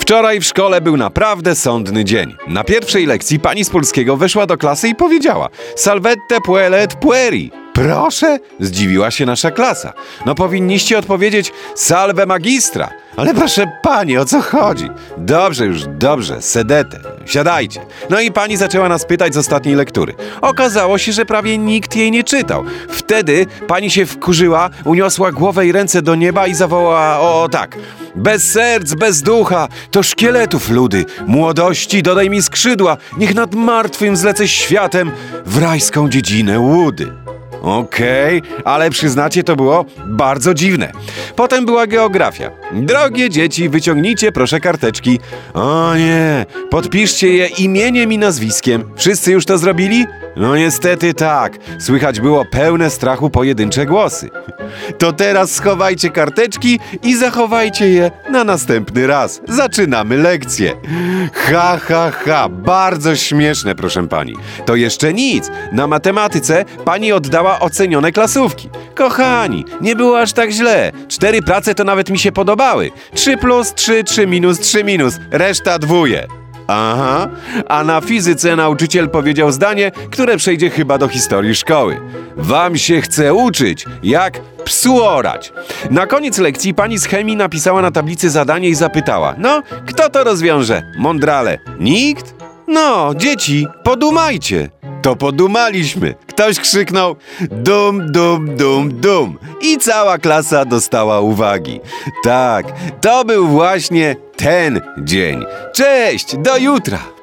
Wczoraj w szkole był naprawdę sądny dzień. Na pierwszej lekcji pani z polskiego weszła do klasy i powiedziała: Salvette puellet pueri. Proszę? Zdziwiła się nasza klasa. No powinniście odpowiedzieć salve magistra. Ale proszę pani, o co chodzi? Dobrze, sedete, siadajcie. No i pani zaczęła nas pytać z ostatniej lektury. Okazało się, że prawie nikt jej nie czytał. Wtedy pani się wkurzyła, uniosła głowę i ręce do nieba i zawołała, o tak: bez serc, bez ducha, to szkieletów ludy, młodości dodaj mi skrzydła, niech nad martwym zlecę światem w rajską dziedzinę łudy. Okej, ale przyznacie, to było bardzo dziwne. Potem była geografia. Drogie dzieci, wyciągnijcie proszę karteczki. O nie, podpiszcie je imieniem i nazwiskiem. Wszyscy już to zrobili? No niestety tak. Słychać było pełne strachu pojedyncze głosy. To teraz schowajcie karteczki i zachowajcie je na następny raz. Zaczynamy lekcję. Bardzo śmieszne, proszę pani. To jeszcze nic. Na matematyce pani oddała ocenione klasówki. Kochani, nie było aż tak źle. 4 prace to nawet mi się podobały. 3 plus, 3, 3 minus, 3 minus. Reszta dwóje. Aha, a na fizyce nauczyciel powiedział zdanie, które przejdzie chyba do historii szkoły. Wam się chce uczyć, jak psu orać. Na koniec lekcji pani z chemii napisała na tablicy zadanie i zapytała: no, kto to rozwiąże? Mądrale. Nikt? No, dzieci, podumajcie. To podumaliśmy. Ktoś krzyknął dum, dum, dum, dum. I cała klasa dostała uwagi. Tak, to był właśnie ten dzień. Cześć, do jutra.